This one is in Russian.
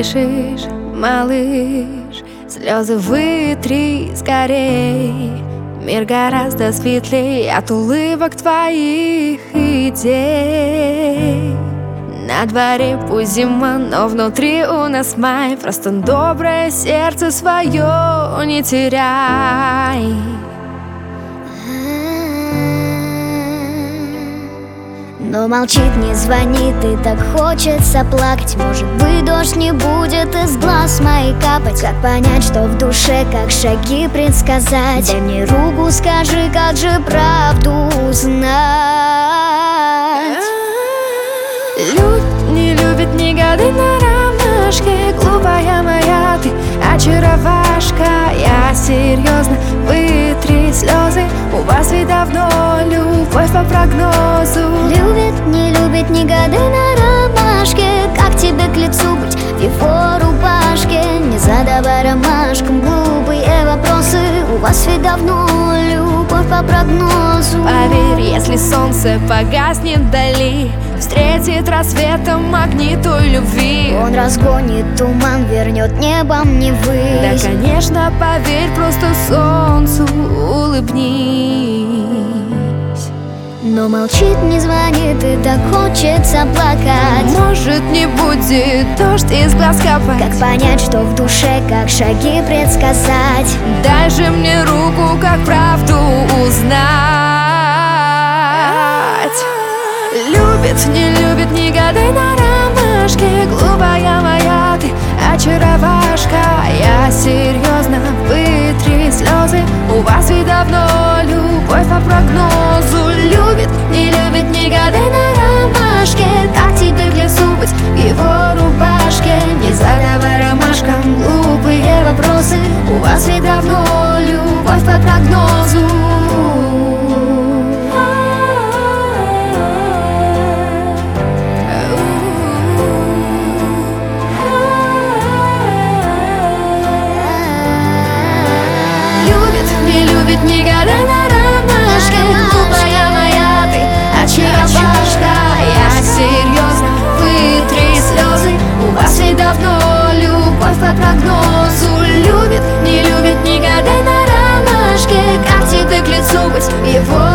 дышишь, малыш, слезы вытри скорей. Мир гораздо светлей от улыбок твоих идей. На дворе пусть зима, но внутри у нас май. Просто доброе сердце свое не теряй. Но молчит, не звонит, и так хочется плакать. Может быть, дождь не будет из глаз моих капать. Как понять, что в душе, как шаги предсказать? Дай мне руку, скажи, как же правду узнать? Не любит ни годы на ромашке. Глупая моя ты очаровашка. Я серьезно, вытри слезы. У вас ведь давно любовь по прогнозу. Любит, не любит ни годы на ромашке. Как тебе к лицу быть в его рубашке? Не задавай ромашкам глупые вопросы. У вас ведь давно любовь по прогнозу. Поверь, если солнце погаснет вдали, встретит рассветом огни той любви. Он разгонит туман, вернет небом Невы. Да, конечно, поверь, просто солнцу улыбнись. Но молчит, не звонит, и так хочется плакать. Может, не будет дождь из глаз капать. Как понять, что в душе, как шаги предсказать? Дай же мне руку, как правду узнать. Любит, не любит, не гадай на ромашке. Глупая моя ты очаровашка. Я серьезно, вытри слезы. У вас ведь давно любовь по прогнозу. Любит, не любит, не гадай на ромашке. Так тебе к лицу быть в его рубашке. Не задавай ромашкам глупые вопросы. У вас ведь давно любовь по прогнозу. Не любит, не гадай на ромашке. Глупая моя ты очаровашка. Я серьезно, вытри слезы. У вас ведь давно любовь по прогнозу. Любит, не гадай на ромашке. Как тебе к лицу быть в его